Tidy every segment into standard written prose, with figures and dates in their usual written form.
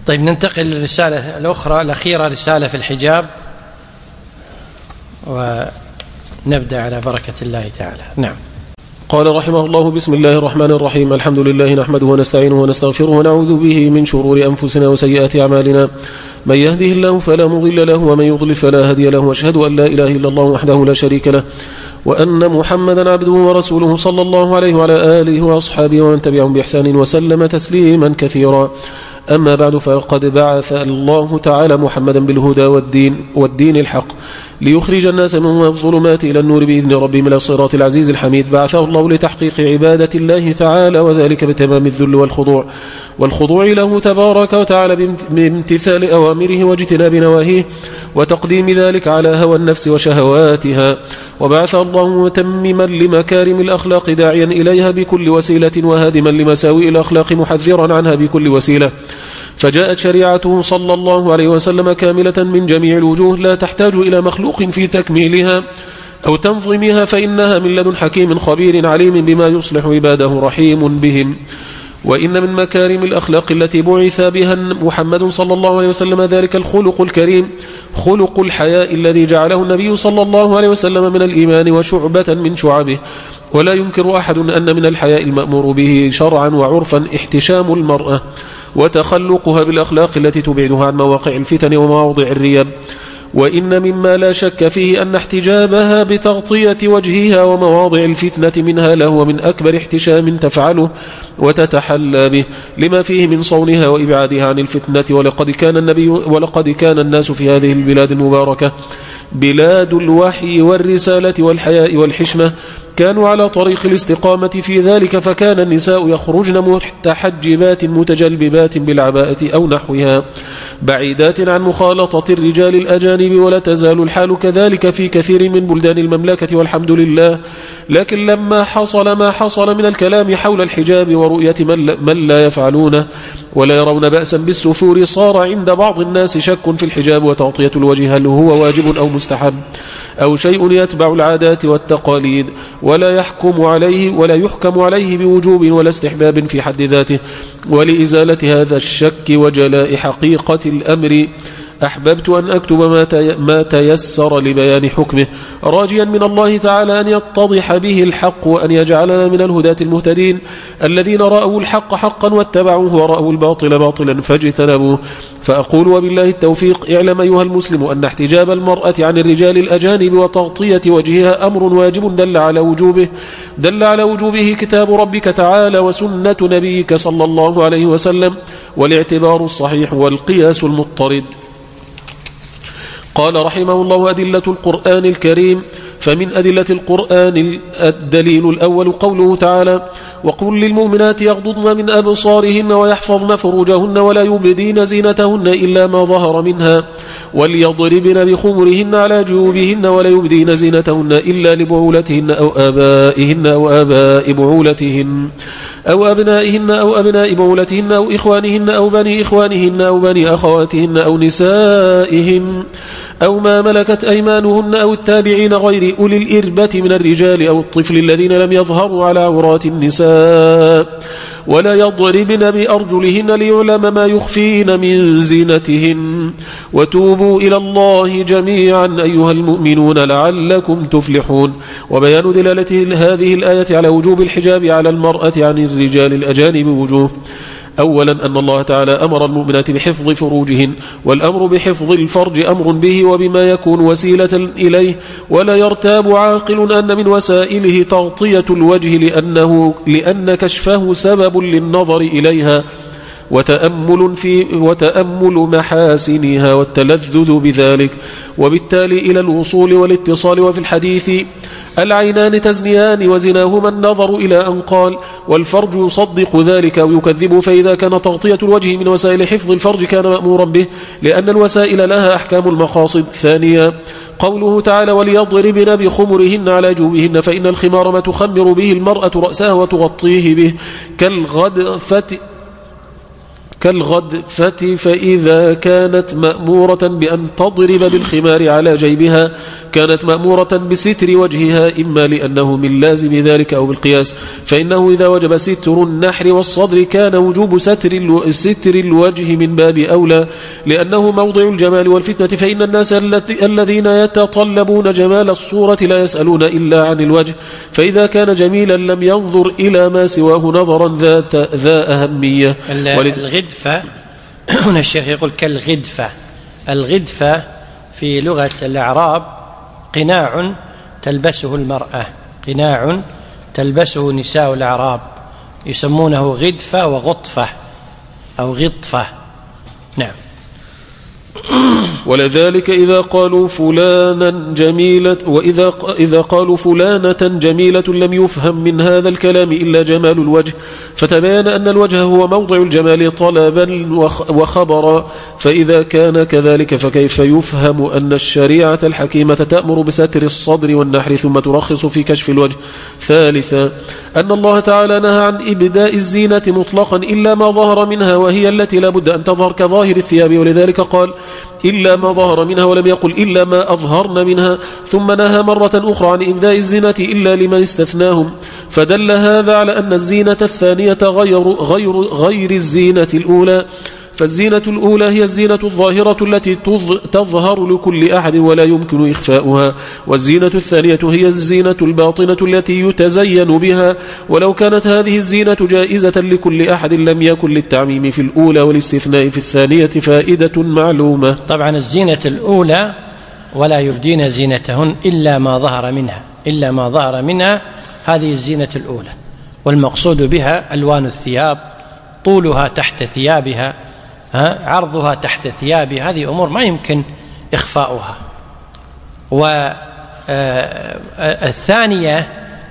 طيب ننتقل للرسالة الأخرى الأخيرة، رسالة في الحجاب، ونبدأ على بركة الله تعالى. نعم. قال رحمه الله: بسم الله الرحمن الرحيم. الحمد لله نحمده ونستعينه ونستغفره ونعوذ به من شرور أنفسنا وسيئات أعمالنا، من يهده الله فلا مضل له ومن يضلل فلا هادي له، وأشهد أن لا إله إلا الله وحده لا شريك له، وأن محمدا عبده ورسوله صلى الله عليه وعلى آله وأصحابه ومن تبعهم بإحسان وسلم تسليما كثيرا. أما بعد، فقد بعث الله تعالى محمدا بالهدى والدين الحق ليخرج الناس من الظلمات إلى النور بإذن ربهم إلى الصراط العزيز الحميد. بعثه الله لتحقيق عبادة الله تعالى، وذلك بتمام الذل والخضوع له تبارك وتعالى بامتثال أوامره واجتناب نواهيه، وتقديم ذلك على هوى النفس وشهواتها. وبعث الله متمما لمكارم الأخلاق داعيا إليها بكل وسيلة، وهادما لمساوئ الأخلاق محذرا عنها بكل وسيلة. فجاءت شريعته صلى الله عليه وسلم كاملة من جميع الوجوه، لا تحتاج إلى مخلوق في تكميلها أو تنظيمها، فإنها من لدن حكيم خبير عليم بما يصلح عباده رحيم بهم. وإن من مكارم الأخلاق التي بعث بها محمد صلى الله عليه وسلم ذلك الخلق الكريم، خلق الحياء الذي جعله النبي صلى الله عليه وسلم من الإيمان وشعبة من شعبه. ولا ينكر أحد أن من الحياء المأمور به شرعا وعرفا احتشام المرأة وتخلقها بالأخلاق التي تبعدها عن مواقع الفتن ومواضع الرياب. وإن مما لا شك فيه أن احتجابها بتغطية وجهها ومواضع الفتنة منها لهو من أكبر احتشام تفعله وتتحلى به، لما فيه من صونها وإبعادها عن الفتنة. ولقد كان الناس في هذه البلاد المباركة بلاد الوحي والرسالة والحياء والحشمة، كانوا على طريق الاستقامة في ذلك، فكان النساء يخرجن متحجبات متجلبات بالعباءة أو نحوها، بعيدات عن مخالطة الرجال الأجانب. ولا تزال الحال كذلك في كثير من بلدان المملكة والحمد لله. لكن لما حصل ما حصل من الكلام حول الحجاب ورؤية من لا يفعلونه ولا يرون بأسا بالسفور، صار عند بعض الناس شك في الحجاب وتغطية الوجه، هل هو واجب أو مستحب أو شيء يتبع العادات والتقاليد، ولا يحكم عليه بوجوب ولا استحباب في حد ذاته. ولإزالة هذا الشك وجلاء حقيقة الأمر أحببت أن أكتب ما تيسر لبيان حكمه، راجيا من الله تعالى أن يتضح به الحق، وأن يجعلنا من الهداة المهتدين الذين رأوا الحق حقا واتبعوه، ورأوا الباطل باطلا فاجتنبوه. فأقول وبالله التوفيق: اعلم أيها المسلم أن احتجاب المرأة عن الرجال الأجانب وتغطية وجهها أمر واجب دل على وجوبه كتاب ربك تعالى وسنة نبيك صلى الله عليه وسلم، والاعتبار الصحيح والقياس المضطرد. قال رحمه الله: أدلة القرآن الكريم. فمن أدلة القرآن الدليل الأول قوله تعالى: وقل للمؤمنات يغضضن من أبصارهن ويحفظن فروجهن ولا يبدين زينتهن إلا ما ظهر منها وليضربن بخمرهن على جيوبهن ولا يبدين زينتهن إلا لبعولتهن أو آبائهن أو آباء بعولتهن أو أبنائهن أو أبناء بعولتهن أو إخوانهن أو بني إخوانهن أو بني أخواتهن أو نسائهن أو ما ملكت أيمانهن أو التابعين غير أولي الإربة من الرجال أو الطفل الذين لم يظهروا على عورات النساء، ولا يضربن بأرجلهن ليعلم ما يخفين من زينتهن. وتوبوا إلى الله جميعا أيها المؤمنون لعلكم تفلحون. وبيان دلالة هذه الآية على وجوب الحجاب على المرأة عن الرجال الأجانب وجوه: أولا أن الله تعالى أمر المؤمنات بحفظ فروجهن، والأمر بحفظ الفرج أمر به وبما يكون وسيلة إليه. ولا يرتاب عاقل أن من وسائله تغطية الوجه لأن كشفه سبب للنظر إليها وتأمل محاسنها والتلذذ بذلك، وبالتالي إلى الوصول والاتصال. وفي الحديث: العينان تزنيان وزناهما النظر، إلى أن قال: والفرج يصدق ذلك أو يكذبه. فإذا كان تغطية الوجه من وسائل حفظ الفرج كان مأمورا به، لأن الوسائل لها أحكام المقاصد. ثانيا قوله تعالى: وليضربن بخمرهن على جوبهن، فإن الخمار ما تخمر به المرأة رأسها وتغطيه به كالغدفة فإذا كانت مأمورة بأن تضرب بالخمار على جيبها كانت مأمورة بستر وجهها، إما لأنه من لازم ذلك أو بالقياس، فإنه إذا وجب ستر النحر والصدر كان وجوب ستر الوجه من باب أولى، لأنه موضع الجمال والفتنة، فإن الناس الذين يتطلبون جمال الصورة لا يسألون إلا عن الوجه، فإذا كان جميلا لم ينظر إلى ما سواه نظرا ذا أهمية. الغدفة هنا الشيخ يقول كالغدفة. الغدفة في لغة الأعراب قناع تلبسه المرأة، قناع تلبسه نساء الأعراب، يسمونه غدفة وغطفة أو غطفة. نعم. ولذلك إذا قالوا فلانا جميلة إذا قالوا فلانة جميلة لم يفهم من هذا الكلام إلا جمال الوجه، فتبين أن الوجه هو موضع الجمال طلبا وخبرا، فإذا كان كذلك فكيف يفهم أن الشريعة الحكيمة تأمر بستر الصدر والنحر ثم ترخص في كشف الوجه؟ ثالثا أن الله تعالى نهى عن إبداء الزينة مطلقا إلا ما ظهر منها، وهي التي لا بد أن تظهر كظاهر الثياب، ولذلك قال إلا ما ظهر منها ولم يقل إلا ما أظهرن منها، ثم نهى مرة أخرى عن إبداء الزينة إلا لمن استثناهم، فدل هذا على أن الزينة الثانية غير الزينة الأولى، فالزينة الأولى هي الزينة الظاهرة التي تظهر لكل أحد ولا يمكن إخفاؤها، والزينة الثانية هي الزينة الباطنة التي يتزين بها، ولو كانت هذه الزينة جائزة لكل أحد لم يكن للتعميم في الأولى والاستثناء في الثانية فائدة معلومة. طبعا الزينة الأولى ولا يبدين زينتهن إلا ما ظهر منها، إلا ما ظهر منها، هذه الزينة الأولى، والمقصود بها ألوان الثياب، طولها تحت ثيابها، عرضها تحت ثيابها، هذه أمور ما يمكن إخفاؤها. والثانية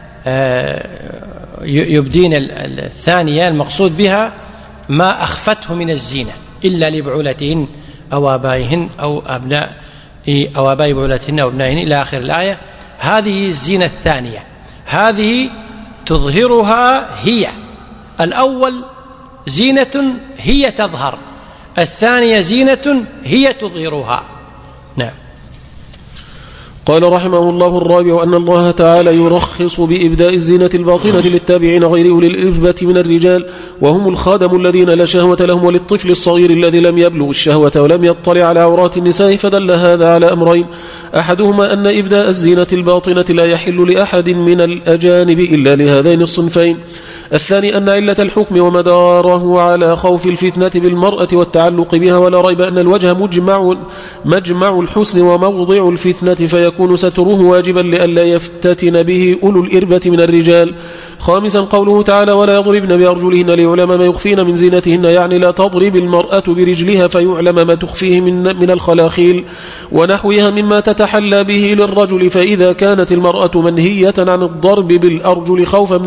يبدين الثانية المقصود بها ما أخفته من الزينة إلا لبعولتهن أو آبائهن أو أبناء أو آباء بعولتهن أو أبنائهن إلى آخر الآية. هذه الزينة الثانية، هذه تظهرها هي. الأول زينة هي تظهر، الثانية زينة هي تظهرها. نعم. قال رحمه الله الرابع أن الله تعالى يرخص بإبداء الزينة الباطنة للتابعين غير أولي الإربة من الرجال، وهم الخادم الذين لا شهوة لهم، وللطفل الصغير الذي لم يبلغ الشهوة ولم يطلع على عورات النساء، فدل هذا على أمرين: أحدهما أن إبداء الزينة الباطنة لا يحل لأحد من الأجانب إلا لهذين الصنفين. الثاني أن علة الحكم ومداره على خوف الفتنة بالمرأة والتعلق بها، ولا ريب أن الوجه مجمع الحسن وموضع الفتنة، فيكون ستره واجبا لئلا يفتتن به أولو الإربة من الرجال. خامسا قوله تعالى: ولا يضربن بأرجلهن ليعلم ما يخفين من زينتهن، يعني لا تضرب المرأة برجلها فيعلم ما تخفيه من الخلاخيل ونحوها مما تتحلى به للرجل، فإذا كانت المرأة منهية عن الضرب بالأرجل خوفا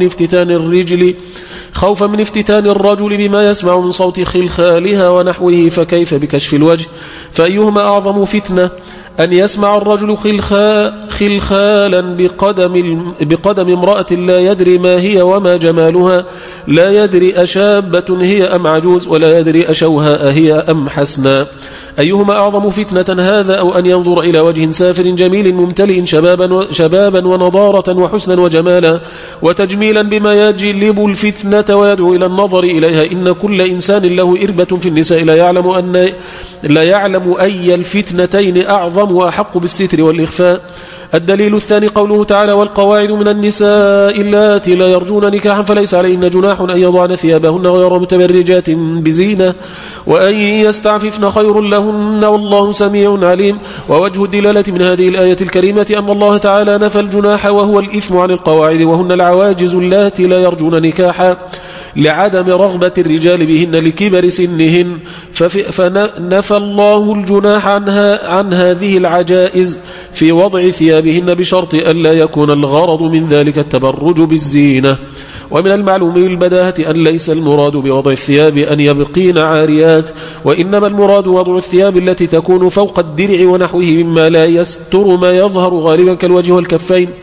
من افتتان الرجل بما يسمع من صوت خلخالها ونحوه، فكيف بكشف الوجه؟ فأيهما أعظم فتنة: أن يسمع الرجل خلخالا بقدم امرأة لا يدري ما هي وما جمالها، لا يدري أشابة هي أم عجوز، ولا يدري أشوهاء هي أم حسنا؟ أيهما أعظم فتنة، هذا أو أن ينظر إلى وجه سافر جميل ممتلئ شبابا ونضارة وحسنا وجمالا وتجميلا بما يجلب الفتنة ويدعو إلى النظر إليها؟ إن كل إنسان له إربة في النساء لا يعلم أي الفتنتين أعظم وأحق بالستر والإخفاء. الدليل الثاني قوله تعالى: والقواعد من النساء اللاتي لا يرجون نكاحا فليس عليهن جناح أن يضعن ثيابهن غير متبرجات بزينة وأن يستعففن خير لهن والله سميع عليم. ووجه الدلالة من هذه الآية الكريمة أن الله تعالى نفى الجناح وهو الإثم عن القواعد، وهن العواجز اللاتي لا يرجون نكاحا لعدم رغبة الرجال بهن لكبر سنهن، فنفى الله الجناح عن هذه العجائز في وضع ثيابهن بشرط أن لا يكون الغرض من ذلك التبرج بالزينة. ومن المعلوم بالبداهة أن ليس المراد بوضع الثياب أن يبقين عاريات، وإنما المراد وضع الثياب التي تكون فوق الدرع ونحوه مما لا يستر ما يظهر غالبا كالوجه والكفين،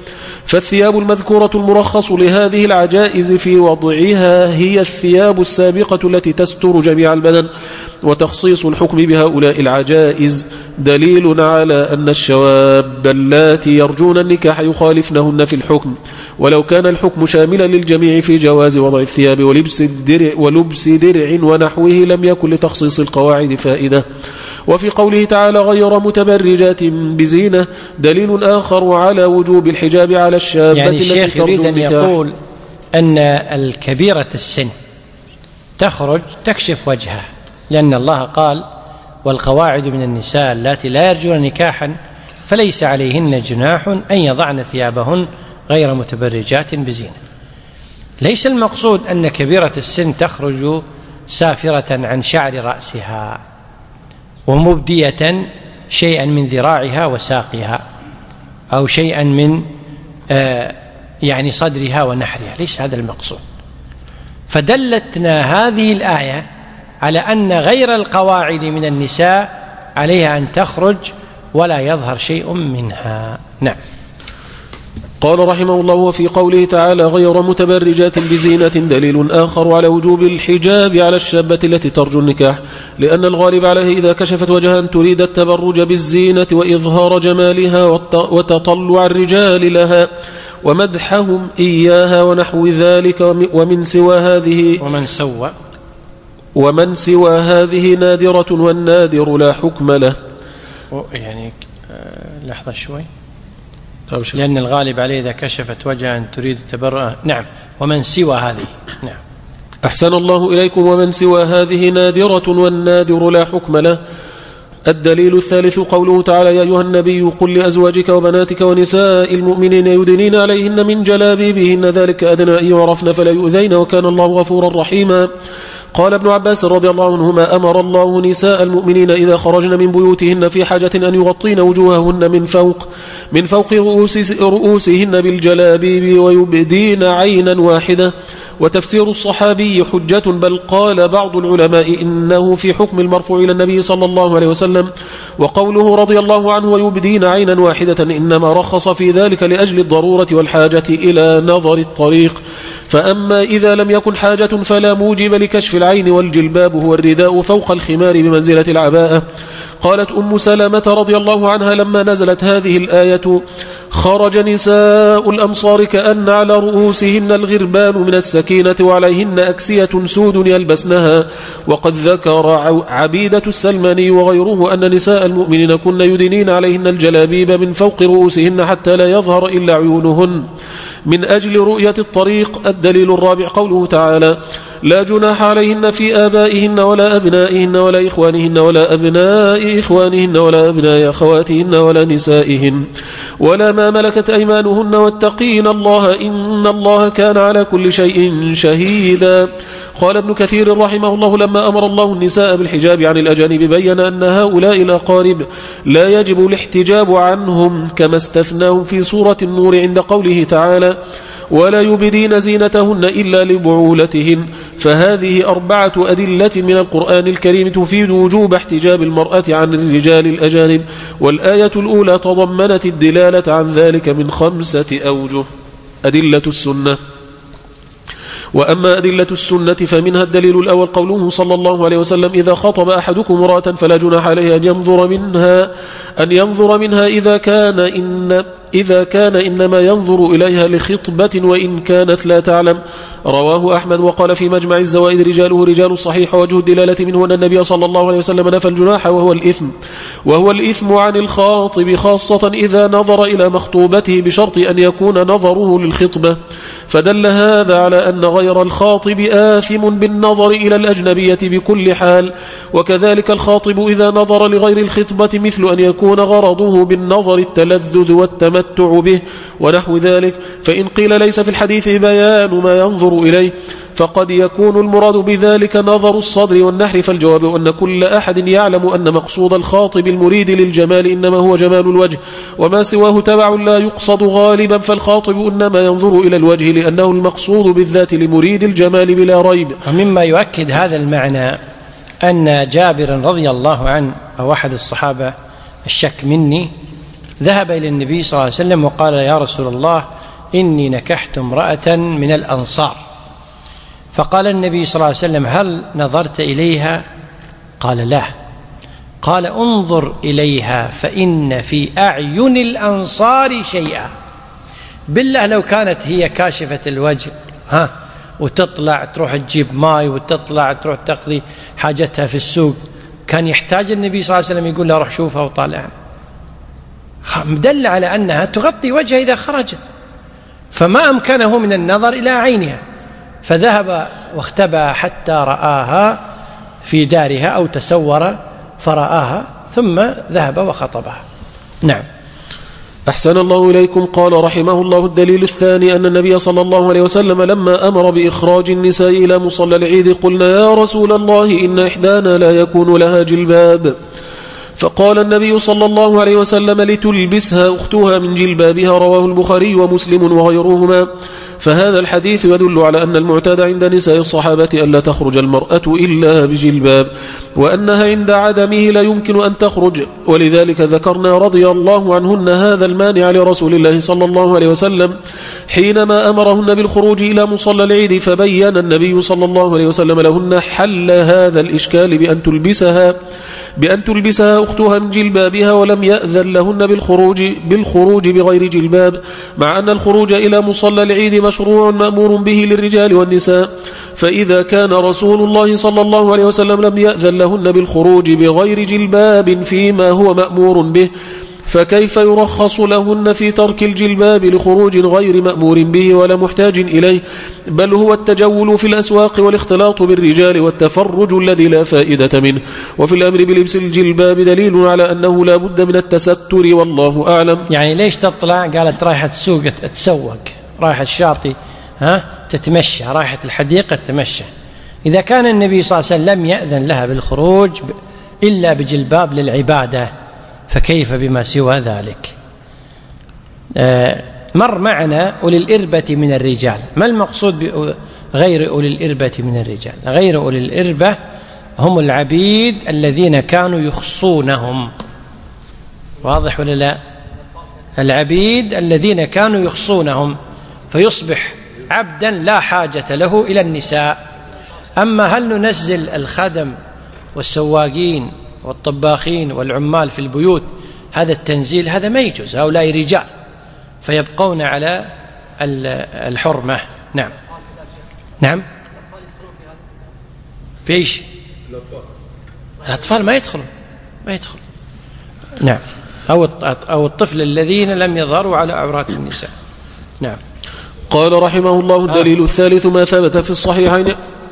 فالثياب المذكورة المرخص لهذه العجائز في وضعها هي الثياب السابقة التي تستر جميع البدن، وتخصيص الحكم بهؤلاء العجائز دليل على أن الشواب اللاتي يرجون النكاح يخالفنهن في الحكم، ولو كان الحكم شاملا للجميع في جواز وضع الثياب ولبس درع ونحوه لم يكن لتخصيص القواعد فائدة. وفي قوله تعالى غير متبرجات بزينة دليل آخر على وجوب الحجاب على الشابة يعني التي الشيخ يريد أن يقول أن الكبيرة السن تخرج تكشف وجهها، لأن الله قال والقواعد من النساء اللاتي لا يرجون نكاحا فليس عليهن جناح أن يضعن ثيابهن غير متبرجات بزينة. ليس المقصود أن كبيرة السن تخرج سافرة عن شعر رأسها ومبدية شيئا من ذراعها وساقها أو شيئا من يعني صدرها ونحرها، ليس هذا المقصود. فدلتنا هذه الآية على أن غير القواعد من النساء عليها أن تخرج ولا يظهر شيء منها. نعم. قال رحمه الله وفي قوله تعالى غير متبرجات بزينة دليل آخر على وجوب الحجاب على الشابة التي ترجو النكاح، لأن الغالب عليه إذا كشفت وجها تريد التبرج بالزينة وإظهار جمالها وتطلع الرجال لها ومدحهم إياها ونحو ذلك. ومن سوى هذه نادرة والنادر لا حكم له. يعني لحظة شوي، لأن الغالب عليه إذا كشفت وجها تريد التبرج. نعم. ومن سوى هذه. نعم. أحسن الله إليكم. ومن سوى هذه نادرة والنادر لا حكم له. الدليل الثالث قوله تعالى يا أيها النبي قل لأزواجك وبناتك ونساء المؤمنين يدنين عليهن من جلابيبهن ذلك أدنى أن يعرفن فلا يؤذين وكان الله غفورا رحيما. قال ابن عباس رضي الله عنهما أمر الله نساء المؤمنين إذا خرجن من بيوتهن في حاجة أن يغطين وجوههن من فوق رؤوسهن بالجلابيب ويبدين عينا واحدة. وتفسير الصحابي حجة، بل قال بعض العلماء إنه في حكم المرفوع إلى النبي صلى الله عليه وسلم. وقوله رضي الله عنه ويبدين عينا واحدة إنما رخص في ذلك لأجل الضرورة والحاجة إلى نظر الطريق. فأما إذا لم يكن حاجة فلا موجب لكشف العين، والجلباب هو الرداء فوق الخمار بمنزلة العباءة. قالت أم سلمة رضي الله عنها لما نزلت هذه الآية خرج نساء الأمصار كأن على رؤوسهن الغربان من السكينة وعليهن أكسية سود يلبسنها. وقد ذكر عبيدة السلماني وغيره أن نساء المؤمنين كن يدنين عليهن الجلابيب من فوق رؤوسهن حتى لا يظهر إلا عيونهن من أجل رؤية الطريق. الدليل الرابع قوله تعالى لا جناح عليهن في آبائهن ولا أبنائهن ولا إخوانهن ولا أبناء إخوانهن ولا أبناء أخواتهن ولا نسائهن ولا ما ملكت أيمانهن واتقين الله إن الله كان على كل شيء شهيدا. قال ابن كثير رحمه الله لما أمر الله النساء بالحجاب عن الأجانب بين أن هؤلاء الأقارب لا يجب الاحتجاب عنهم كما استثناهم في سورة النور عند قوله تعالى ولا يبدين زينتهن إلا لبعولتهن. فهذه 4 أدلة من القرآن الكريم تفيد وجوب احتجاب المرأة عن الرجال الأجانب، والآية الأولى تضمنت الدلالة عن ذلك من 5 أوجه. أدلة السنة. وأما أدلة السنة فمنها الدليل الأول قوله صلى الله عليه وسلم إذا خطب أحدكم امرأة فلا جناح عليه أن ينظر منها إذا كان إنما ينظر إليها لخطبة وإن كانت لا تعلم. رواه أحمد. وقال في مجمع الزوائد رجاله رجال الصحيح. وجه الدلالة منه أن النبي صلى الله عليه وسلم نفى الجناح وهو الإثم عن الخاطب خاصة إذا نظر إلى مخطوبته بشرط أن يكون نظره للخطبة. فدل هذا على أن غير الخاطب آثم بالنظر إلى الأجنبية بكل حال. وكذلك الخاطب إذا نظر لغير الخطبة مثل أن يكون غرضه بالنظر التلذذ والتمتع به ونحو ذلك. فإن قيل ليس في الحديث بيان ما ينظر إليه فقد يكون المراد بذلك نظر الصدر والنحر. فالجواب أن كل أحد يعلم أن مقصود الخاطب المريد للجمال إنما هو جمال الوجه وما سواه تبع لا يقصد غالبا. فالخاطب إنما ينظر إلى الوجه لأنه المقصود بالذات لمريد الجمال بلا ريب. ومما يؤكد هذا المعنى أن جابر رضي الله عنه أو أحد الصحابة الشك مني ذهب إلى النبي صلى الله عليه وسلم وقال يا رسول الله إني نكحت امرأة من الأنصار. فقال النبي صلى الله عليه وسلم: هل نظرت إليها؟ قال: لا. قال: انظر إليها فإن في أعين الأنصار شيئا. بالله لو كانت هي كاشفة الوجه وتطلع تروح تجيب ماي وتطلع تروح تقضي حاجتها في السوق، كان يحتاج النبي صلى الله عليه وسلم يقول له: روح شوفها وطالعها. مدل على أنها تغطي وجهها إذا خرجت، فما أمكنه من النظر إلى عينها، فذهب واختبى حتى رآها في دارها أو تسور فرآها ثم ذهب وخطبها. نعم. أحسن الله إليكم. قال رحمه الله: الدليل الثاني أن النبي صلى الله عليه وسلم لما أمر بإخراج النساء إلى مصلى العيد قلنا: يا رسول الله إن إحدانا لا يكون لها جلباب. فقال النبي صلى الله عليه وسلم: لتلبسها أختها من جلبابها. رواه البخاري ومسلم وغيرهما. فهذا الحديث يدل على أن المعتاد عند نساء الصحابة ألا تخرج المرأة إلا بجلباب، وأنها عند عدمه لا يمكن أن تخرج، ولذلك ذكرنا رضي الله عنهن هذا المانع لرسول الله صلى الله عليه وسلم حينما أمرهن بالخروج إلى مصلى العيد، فبين النبي صلى الله عليه وسلم لهن حل هذا الإشكال بأن تلبسها أختها من جلبابها، ولم يأذن لهن بالخروج بغير جلباب، مع أن الخروج إلى مصلى العيد مشروع مأمور به للرجال والنساء. فإذا كان رسول الله صلى الله عليه وسلم لم يأذن لهن بالخروج بغير جلباب فيما هو مأمور به، فكيف يرخص لهن في ترك الجلباب لخروج غير مأمور به ولا محتاج إليه؟ بل هو التجول في الأسواق والاختلاط بالرجال والتفرج الذي لا فائدة منه. وفي الأمر بلبس الجلباب دليل على أنه لا بد من التستر، والله أعلم. يعني ليش تطلع؟ قالت رايحة السوق تتسوق، رايحة الشاطئ تتمشى، رايحة الحديقة تتمشى. إذا كان النبي صلى الله عليه وسلم لم يأذن لها بالخروج إلا بجلباب للعبادة، فكيف بما سوى ذلك؟ مر معنا أولي الإربة من الرجال. ما المقصود بغير أولي الإربة من الرجال؟ غير أولي الإربة هم العبيد الذين كانوا يخصونهم. واضح ولا لا؟ العبيد الذين كانوا يخصونهم، فيصبح عبدا لا حاجة له إلى النساء. أما هل ننزل الخدم والسواقين والطباخين والعمال في البيوت؟ هذا التنزيل هذا ما يجوز، هؤلاء رجال فيبقون على الحرمة. نعم. نعم. في ايش؟ الأطفال ما يدخلون. نعم. أو الطفل الذين لم يظهروا على عورات النساء. نعم. قال رحمه الله: الدليل الثالث ما ثبت في الصحيحين.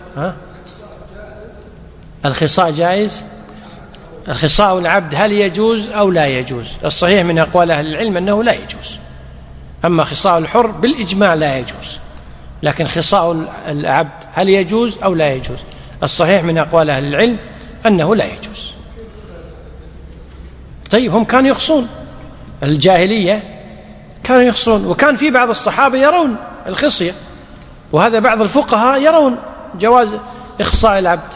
الخصاء جائز؟ الخصاء العبد هل يجوز أو لا يجوز؟ الصحيح من أقوال أهل العلم أنه لا يجوز. أما خصاء الحر بالإجماع لا يجوز، لكن خصاء العبد هل يجوز أو لا يجوز؟ الصحيح من أقوال أهل العلم أنه لا يجوز. طيب، هم كانوا يخصون، الجاهلية كانوا يخصون، وكان في بعض الصحابة يرون الخصية، وهذا بعض الفقهاء يرون جواز إخصاء العبد،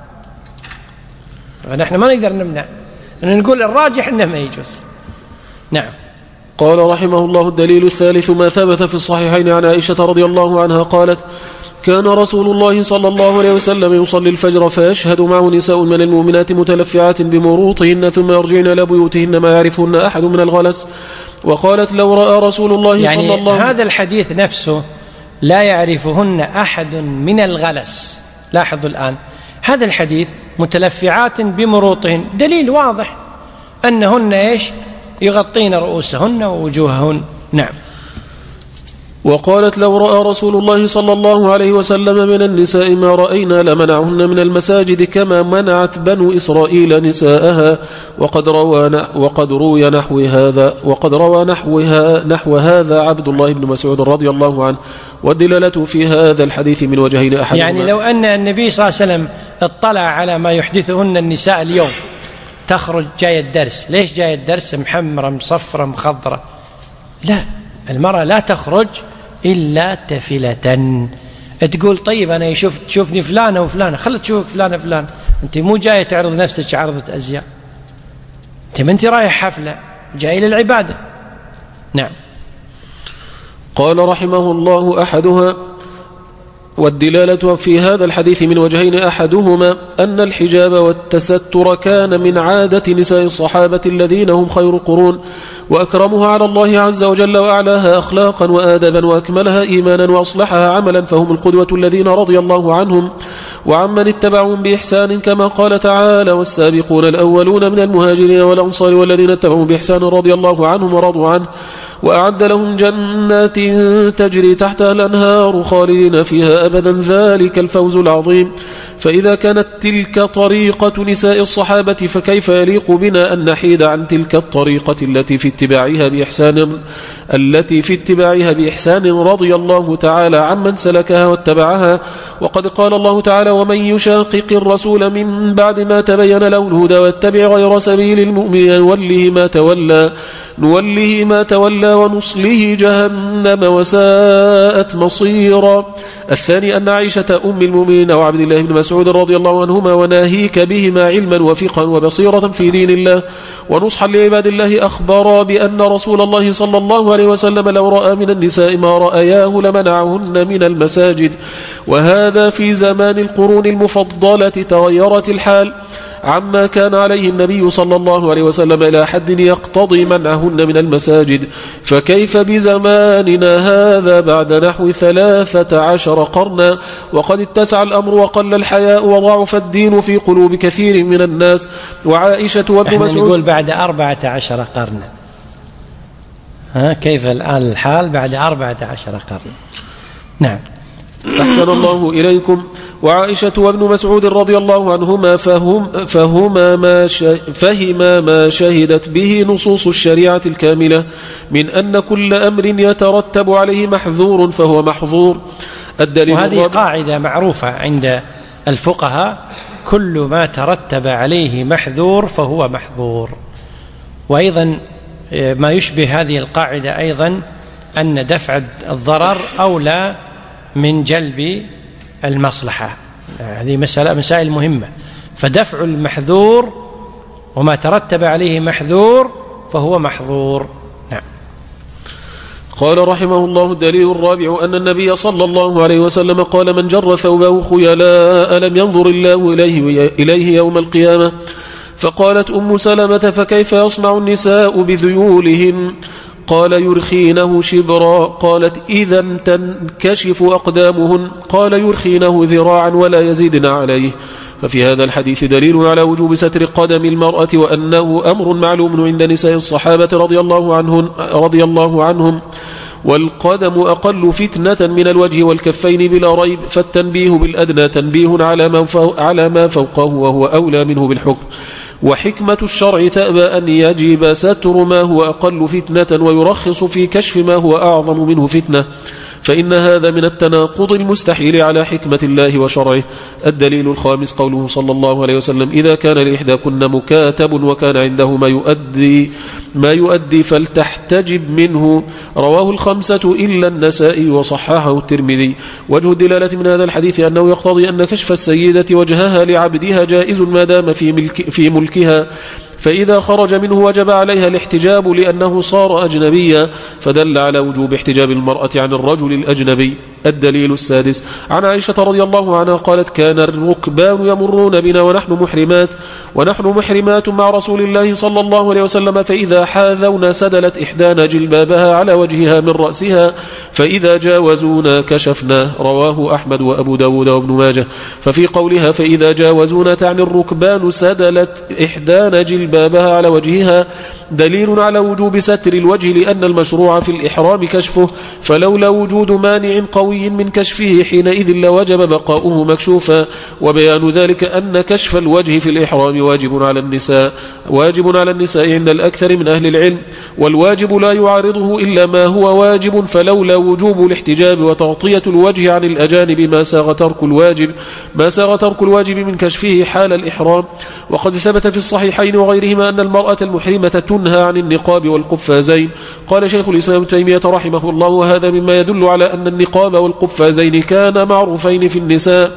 فنحن ما نقدر نمنع، نقول الراجح أنه ما يجوز. نعم. قال رحمه الله: الدليل الثالث ما ثبت في الصحيحين عن عائشة رضي الله عنها قالت: كان رسول الله صلى الله عليه وسلم يصلي الفجر فيشهد معه نساء من المؤمنات متلفعات بمروطهن ثم يرجعن إلى بيوتهن ما يعرفهن أحد من الغلس. وقالت: لو رأى رسول الله صلى الله عليه وسلم، هذا الحديث نفسه لا يعرفهن أحد من الغلس. لاحظوا الآن، هذا الحديث متلفعات بمروطهن دليل واضح أنهن إيش؟ يغطين رؤوسهن ووجوههن. نعم. وقالت: لو رأى رسول الله صلى الله عليه وسلم من النساء ما رأينا لمنعهن من المساجد كما منعت بنو إسرائيل نساءها. وقد روى نحو هذا عبد الله بن مسعود رضي الله عنه. والدلالة في هذا الحديث من وجهين أحد. يعني لو أن النبي صلى الله عليه وسلم اطلع على ما يحدثهن النساء اليوم، تخرج جاية الدرس، ليش جاية الدرس محمرة مصفرة مخضرة؟ لا، المرأة لا تخرج إلا تفلة. تقول طيب أنا تشوفني فلانة وفلانة، خلت تشوفك فلانة. أنت مو جاية تعرض نفسك عرضة أزياء، أنت رايح حفلة، جاي للعبادة. نعم. قال رحمه الله: أحدها والدلالة في هذا الحديث من وجهين: أحدهما أن الحجاب والتستر كان من عادة نساء الصحابة الذين هم خير قرون وأكرمها على الله عز وجل وأعلاها أخلاقا وآدبا وأكملها إيمانا وأصلحها عملا، فهم القدوة الذين رضي الله عنهم وعمن اتبعهم بإحسان، كما قال تعالى: والسابقون الأولون من المهاجرين والأنصار والذين اتبعهم بإحسان رضي الله عنهم ورضوا عنه وأعد لهم جنات تجري تحتها الأنهار خالدين فيها أبدا، ذلك الفوز العظيم. فإذا كانت تلك طريقة نساء الصحابة فكيف يليق بنا أن نحيد عن تلك الطريقة التي في اتباعها بإحسان رضي الله تعالى عمن سلكها واتبعها. وقد قال الله تعالى: ومن يشاقق الرسول من بعد ما تبين له الهدى واتبع غير سبيل المؤمنين نوله ما تولى ونصله جهنم وساءت مصيرا. الثاني أن عائشة أم المؤمنين وعبد الله بن مسعود رضي الله عنهما وناهيك بهما علما وفقها وبصيرة في دين الله ونصحا لعباد الله أخبرا بأن رسول الله صلى الله عليه وسلم لو رأى من النساء ما رأياه لمنعهن من المساجد، وهذا في زمان القرون المفضلة تغيرت الحال عما كان عليه النبي صلى الله عليه وسلم إلى حد يقتضي منعهن من المساجد، فكيف بزماننا هذا بعد نحو 13 قرنا وقد اتسع الأمر وقل الحياء وضعف الدين في قلوب كثير من الناس. وعائشة وابن مسعود نقول بعد 14 قرنا. كيف الآن الحال بعد 14 قرنا؟ نعم. أحسن الله إليكم. وعائشة وابن مسعود رضي الله عنهما فهما ما شهدت به نصوص الشريعة الكاملة من أن كل أمر يترتب عليه محذور فهو محظور. وهذه قاعدة معروفة عند الفقهاء: كل ما ترتب عليه محذور فهو محظور. وأيضا ما يشبه هذه القاعدة أيضا أن دفع الضرر أولى من جلب المصلحة. هذه مسائل مهمة. فدفع المحذور وما ترتب عليه محذور فهو محظور. نعم. قال رحمه الله: الدليل الرابع أن النبي صلى الله عليه وسلم قال: من جر ثوبه خيلاء لم ينظر الله إليه يوم القيامة. فقالت أم سلمة: فكيف يصنع النساء بذيولهن؟ قال: يرخينه شبرا. قالت: إذا تنكشف أقدامهن. قال: يرخينه ذراعا ولا يزيدن عليه. ففي هذا الحديث دليل على وجوب ستر قدم المرأة وأنه أمر معلوم عند نساء الصحابة رضي الله عنهم. والقدم أقل فتنة من الوجه والكفين بلا ريب، فالتنبيه بالأدنى تنبيه على ما فوقه وهو أولى منه بالحكم. وحكمة الشرع تأبى أن يجب ستر ما هو أقل فتنة ويرخص في كشف ما هو أعظم منه فتنة، فإن هذا من التناقض المستحيل على حكمة الله وشرعه. الدليل الخامس قوله صلى الله عليه وسلم: إذا كان لإحداكن مكاتب وكان عنده ما يؤدي فلتحتجب منه. رواه الخمسة إلا النسائي وصححه الترمذي. وجه الدلالة من هذا الحديث أنه يقتضي أن كشف السيدة وجهها لعبدها جائز ما دام في ملكها، فإذا خرج منه وجب عليها الاحتجاب لأنه صار أجنبيا، فدل على وجوب احتجاب المرأة عن الرجل الأجنبي. الدليل السادس عن عائشة رضي الله عنها قالت: كان الركبان يمرون بنا ونحن محرمات مع رسول الله صلى الله عليه وسلم، فإذا حاذونا سدلت إحدانا جلبابها على وجهها من رأسها، فإذا جاوزونا كشفنا. رواه أحمد وأبو داود وابن ماجه. ففي قولها فإذا جاوزونا تعني الركبان سدلت إحدانا جلبابها على وجهها دليل على وجوب ستر الوجه، لأن المشروع في الإحرام كشفه، فلولا وجود مانع قوي من كشفه حينئذ لوجب بقاؤه مكشوفا. وبيان ذلك أن كشف الوجه في الإحرام واجب على النساء عند الأكثر من أهل العلم، والواجب لا يعارضه إلا ما هو واجب، فلولا وجوب الاحتجاب وتغطية الوجه عن الأجانب ما ساغ ترك الواجب من كشفه حال الإحرام. وقد ثبت في الصحيحين وغيرهما أن المرأة المحرمة تنهى عن النقاب والقفازين. قال شيخ الإسلام ابن تيمية رحمه الله: وهذا مما يدل على أن النقاب والقفازين كان معروفين في النساء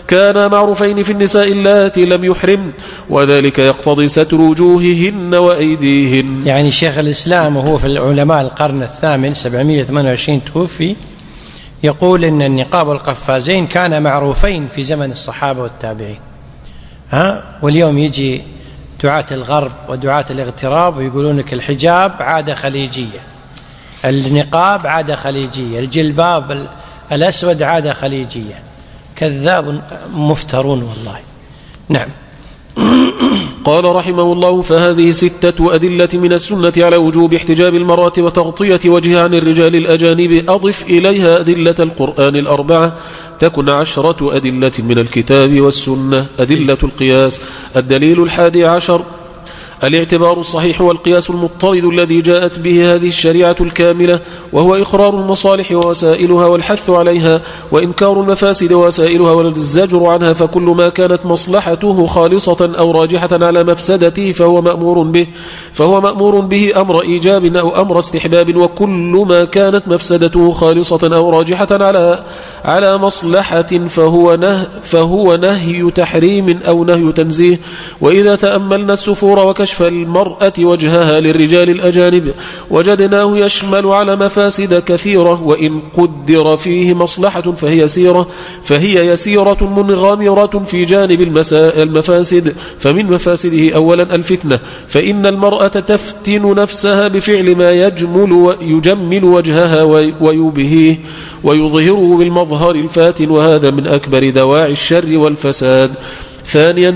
كانا معروفين في النساء اللاتي لم يحرم، وذلك يقتضي ستر وجوههن وأيديهن. يعني شيخ الإسلام وهو في العلماء القرن الثامن 728 توفي، يقول إن النقاب والقفازين كان معروفين في زمن الصحابة والتابعين. واليوم يجي دعاة الغرب ودعاة الاغتراب ويقولون لك الحجاب عادة خليجية، النقاب عادة خليجية، الجلباب الأسود عادة خليجية. كذاب مفترون والله. نعم. قال رحمه الله: فهذه 6 أدلة من السنة على وجوب احتجاب المرأة وتغطية وجهها عن الرجال الأجانب، أضف إليها أدلة القرآن 4 تكن 10 أدلة من الكتاب والسنة. أدلة القياس: الدليل 11 الاعتبار الصحيح والقياس المضطرد الذي جاءت به هذه الشريعة الكاملة، وهو إقرار المصالح ووسائلها والحث عليها، وإنكار المفاسد ووسائلها والزجر عنها، فكل ما كانت مصلحته خالصة أو راجحة على مفسدته فهو مأمور به أمر إيجاب أو أمر استحباب، وكل ما كانت مفسدته خالصة أو راجحة على مصلحة فهو نهي تحريم أو نهي تنزيه. وإذا تأملنا السفور وكشف المرأة وجهها للرجال الأجانب وجدناه يشمل على مفاسد كثيرة، وإن قدر فيه مصلحة فهي يسيرة منغمرة في جانب المفاسد. فمن مفاسده أولا الفتنة، فإن المرأة تفتن نفسها بفعل ما يجمل وجهها ويبهيه ويظهره بالمظهر الفاتن، وهذا من أكبر دواعي الشر والفساد. ثانيا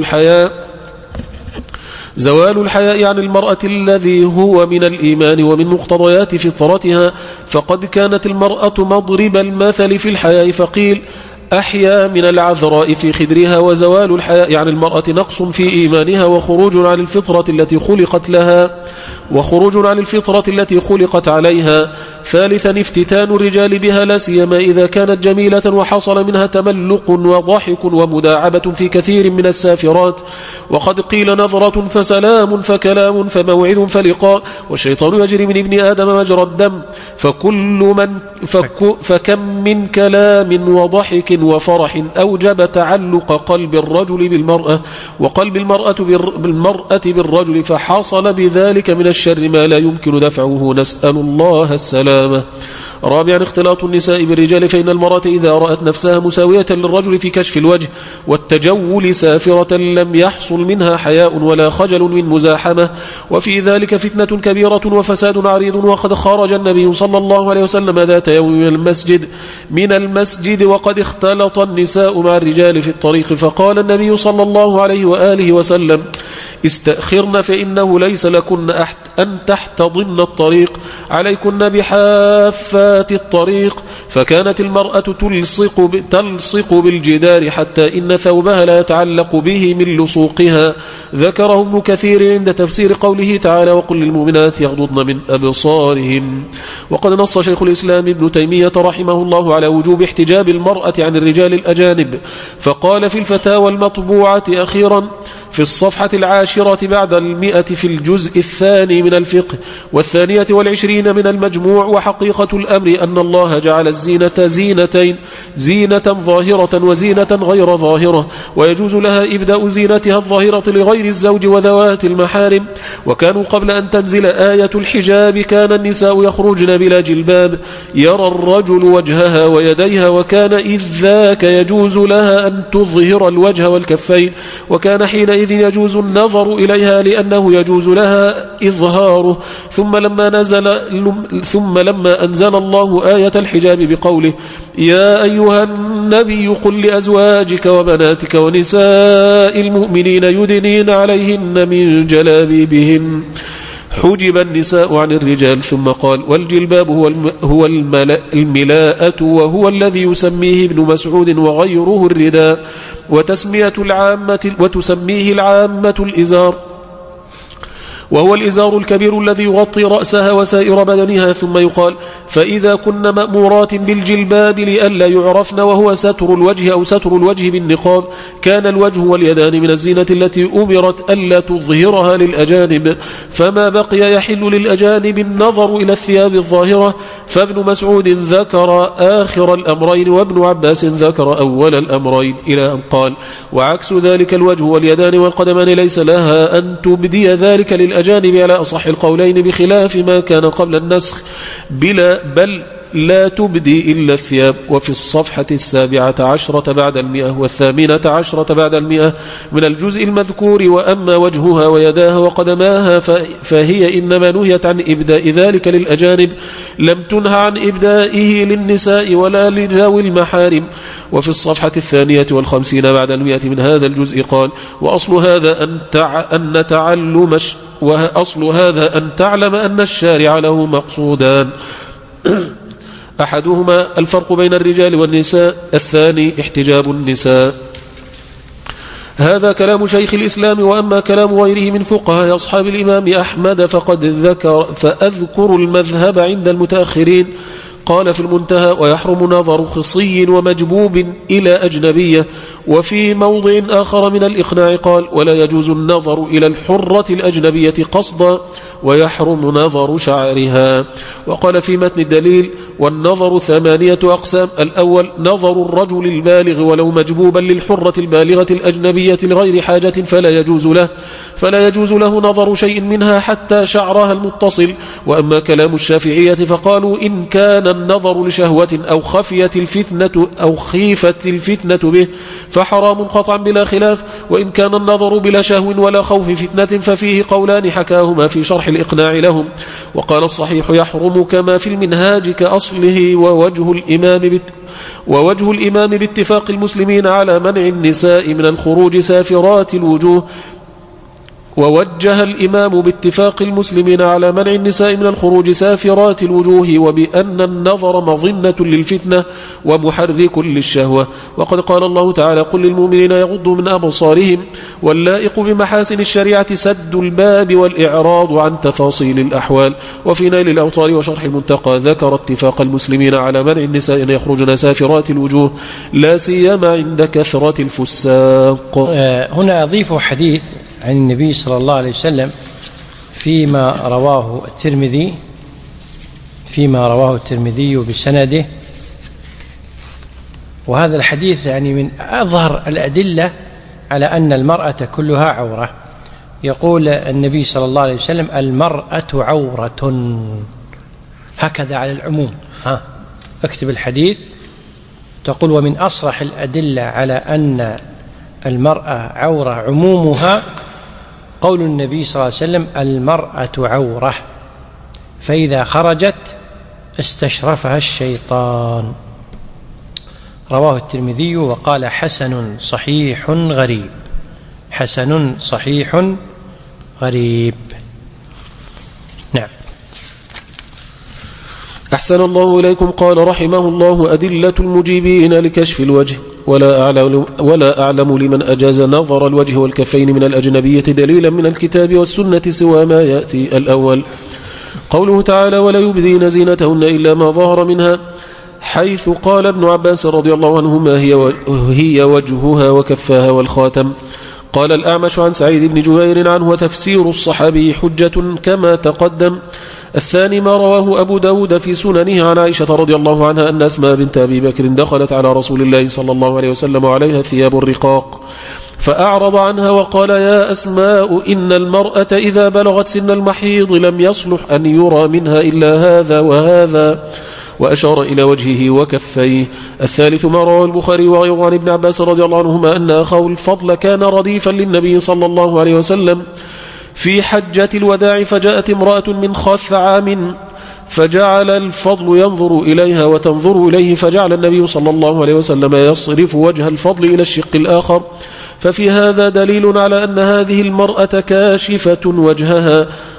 زوال الحياء عن المرأة الذي هو من الإيمان ومن مقتضيات فطرتها، فقد كانت المرأة مضرب المثل في الحياء، فقيل أحيا من العذراء في خدرها. وزوال الحياء عن المرأة نقص في إيمانها وخروج عن الفطرة التي خلقت عليها. ثالثا افتتان الرجال بها، لا سيما إذا كانت جميلة وحصل منها تملق وضحك ومداعبة في كثير من السافرات. وقد قيل نظرة فسلام فكلام فموعد فلقاء، والشيطان يجري من ابن آدم مجرى الدم، فكم من كلام وضحك وفرح أوجب تعلق قلب الرجل بالمرأة وقلب المرأة بالرجل، فحصل بذلك من الشر ما لا يمكن دفعه، نسأل الله السلامة. رابعا اختلاط النساء بالرجال، فإن المرأة إذا رأت نفسها مساوية للرجل في كشف الوجه والتجول سافرة لم يحصل منها حياء ولا خجل من مزاحمة، وفي ذلك فتنة كبيرة وفساد عريض. وقد خرج النبي صلى الله عليه وسلم ذات يوم من المسجد وقد اختلط النساء مع الرجال في الطريق، فقال النبي صلى الله عليه وآله وسلم: استأخرن فإنه ليس لكن أن تحتضن الطريق، عليكن بحافات الطريق. فكانت المرأة تلصق بالجدار حتى إن ثوبها لا يتعلق به من لصوقها. ذكره ابن كثير عند تفسير قوله تعالى: وقل للمؤمنات يغضضن من أبصارهن. وقد نص شيخ الإسلام ابن تيمية رحمه الله على وجوب احتجاب المرأة عن الرجال الأجانب، فقال في الفتاوى المطبوعة أخيرا في الصفحة 10 بعد 100 في الجزء الثاني من الفقه 22 من المجموع: وحقيقة الأمر أن الله جعل الزينة زينتين، زينة ظاهرة وزينة غير ظاهرة، ويجوز لها إبداء زينتها الظاهرة لغير الزوج وذوات المحارم. وكانوا قبل أن تنزل آية الحجاب كان النساء يخرجن بلا جلباب يرى الرجل وجهها ويديها، وكان إذ ذاك يجوز لها أن تظهر الوجه والكفين، وكان حينئذ يجوز النظر إليها لأنه يجوز لها إظهاره. ثم لما أنزل الله آية الحجاب بقوله: يا أيها النبي قل لأزواجك وبناتك ونساء المؤمنين يدنين عليهن من جلابيبهن، حجب النساء عن الرجال. ثم قال: والجلباب هو الملاءة، وهو الذي يسميه ابن مسعود وغيره الرداء، وتسميه العامة الإزار. وهو الإزار الكبير الذي يغطي رأسها وسائر بدنها. ثم يقال: فإذا كن مأمورات بالجلباب لئلا يعرفن وهو ستر الوجه أو ستر الوجه بالنقاب، كان الوجه واليدان من الزينة التي أمرت ألا تظهرها للأجانب، فما بقي يحل للأجانب النظر إلى الثياب الظاهرة. فابن مسعود ذكر آخر الأمرين، وابن عباس ذكر أول الأمرين، إلى أن قال: وعكس ذلك الوجه واليدان والقدمان ليس لها أن تبدي ذلك للأجانب على أصح القولين، بخلاف ما كان قبل النسخ، بل لا تبدي إلا الثياب. وفي الصفحة 17 بعد 100 و18 بعد 100 من الجزء المذكور: وأما وجهها ويداها وقدماها فهي إنما نهيت عن إبداء ذلك للأجانب، لم تنه عن إبدائه للنساء ولا لذوي المحارم. وفي الصفحة 52 بعد 100 من هذا الجزء قال: وأصل هذا أن تعلم أن الشارع له مقصودان: أحدهما الفرق بين الرجال والنساء، الثاني احتجاب النساء. هذا كلام شيخ الإسلام. وأما كلام غيره من فقهاء أصحاب الإمام أحمد فأذكر المذهب عند المتأخرين. قال في المنتهى: ويحرم نظر خصي ومجبوب إلى أجنبية. وفي موضع آخر من الإقناع قال: ولا يجوز النظر إلى الحرة الأجنبية قصدا، ويحرم نظر شعرها. وقال في متن الدليل: والنظر 8 أقسام: الأول نظر الرجل البالغ ولو مجبوبا للحرة البالغة الأجنبية لغير حاجة فلا يجوز له نظر شيء منها حتى شعرها المتصل. وأما كلام الشافعية فقالوا: إن كان النظر لشهوة أو خفيت الفتنة به فحرام قطعا بلا خلاف. وإن كان النظر بلا شهو ولا خوف فتنة ففيه قولان حكاهما في شرح الإقناع لهم. وقال: الصحيح يحرم كما في المنهاج كأصله. ووجه الإمام باتفاق المسلمين على منع النساء من الخروج سافرات الوجوه. ووجه الإمام باتفاق المسلمين على منع النساء من الخروج سافرات الوجوه، وبأن النظر مظنة للفتنة ومحرك للشهوة. وقد قال الله تعالى: قل للمؤمنين يغضوا من أبصارهم. واللائق بمحاسن الشريعة سد الباب والإعراض عن تفاصيل الأحوال. وفي نيل الأوطار وشرح المنتقى ذكر اتفاق المسلمين على منع النساء أن يخرجن سافرات الوجوه، لا سيما عند كثرة الفساق. هنا أضيف حديث عن النبي صلى الله عليه وسلم فيما رواه الترمذي بسنده. وهذا الحديث يعني من أظهر الأدلة على أن المرأة كلها عورة. يقول النبي صلى الله عليه وسلم: المرأة عورة، هكذا على العموم. اكتب الحديث، تقول: ومن أصرح الأدلة على أن المرأة عورة عمومها قول النبي صلى الله عليه وسلم: المرأة عورة، فإذا خرجت استشرفها الشيطان. رواه الترمذي وقال: حسن صحيح غريب. حسن صحيح غريب. نعم. أحسن الله إليكم. قال رحمه الله: أدلة المجيبين لكشف الوجه. ولا أعلم لمن أجاز نظر الوجه والكفين من الأجنبية دليلا من الكتاب والسنة سوى ما يأتي. الأول قوله تعالى: ولا يبدين زينتهن إلا ما ظهر منها، حيث قال ابن عباس رضي الله عنهما: هي وجهها وكفاها والخاتم. قال الأعمش عن سعيد بن جبير عنه: وتفسير الصحابي حجة كما تقدم. الثاني ما رواه أبو داود في سننه عن عائشة رضي الله عنها أن أسماء بنت أبي بكر دخلت على رسول الله صلى الله عليه وسلم وعليها ثياب الرقاق، فأعرض عنها وقال: يا أسماء، إن المرأة إذا بلغت سن المحيض لم يصلح أن يرى منها إلا هذا وهذا، وأشار إلى وجهه وكفيه. الثالث ما رواه البخاري وغيره عن ابن عباس رضي الله عنهما أن أخاه الفضل كان رديفا للنبي صلى الله عليه وسلم في حجة الوداع، فجاءت امرأة من خثعم فجعل الفضل ينظر إليها وتنظر إليه، فجعل النبي صلى الله عليه وسلم يصرف وجه الفضل إلى الشق الآخر. ففي هذا دليل على أن هذه المرأة كاشفة وجهها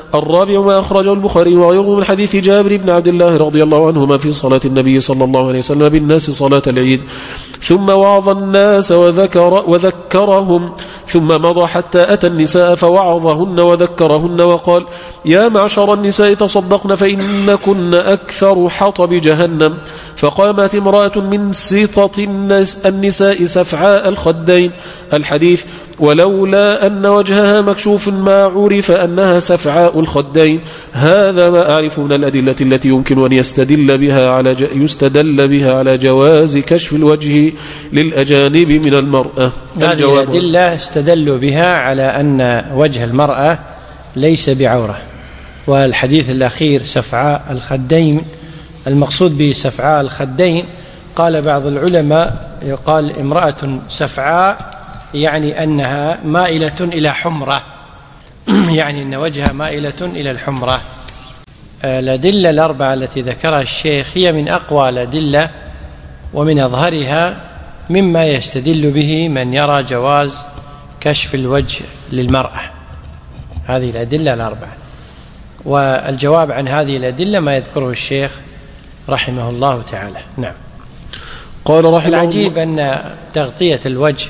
الرابع ما أخرجه البخاري وغيره من حديث جابر بن عبد الله رضي الله عنهما في صلاة النبي صلى الله عليه وسلم بالناس صلاة العيد، ثم وعظ الناس وذكرهم، ثم مضى حتى أتى النساء فوعظهن وذكرهن وقال: يا معشر النساء تصدقن فإنكن أكثر حطب جهنم. فقامت امرأة من سطط النساء سفعاء الخدين. الحديث: ولولا أن وجهها مكشوف ما عرف أنها سفعاء الخدين. هذا ما أعرف من الأدلة التي يمكن أن يستدل بها على جواز كشف الوجه للأجانب من المرأة. هذه الأدلة استدلوا بها على أن وجه المرأة ليس بعورة. والحديث الأخير سفعاء الخدين، المقصود بسفعاء الخدين قال بعض العلماء يقال امرأة سفعاء يعني أنها مائلة إلى حمرة، يعني أن وجهها مائلة إلى الحمرة. الأدلة الأربعة التي ذكرها الشيخ هي من أقوى الأدلة ومن أظهرها مما يستدل به من يرى جواز كشف الوجه للمرأة. هذه الأدلة الأربعة، والجواب عن هذه الأدلة ما يذكره الشيخ رحمه الله تعالى. نعم. قال رحمه الله: العجيب أن تغطية الوجه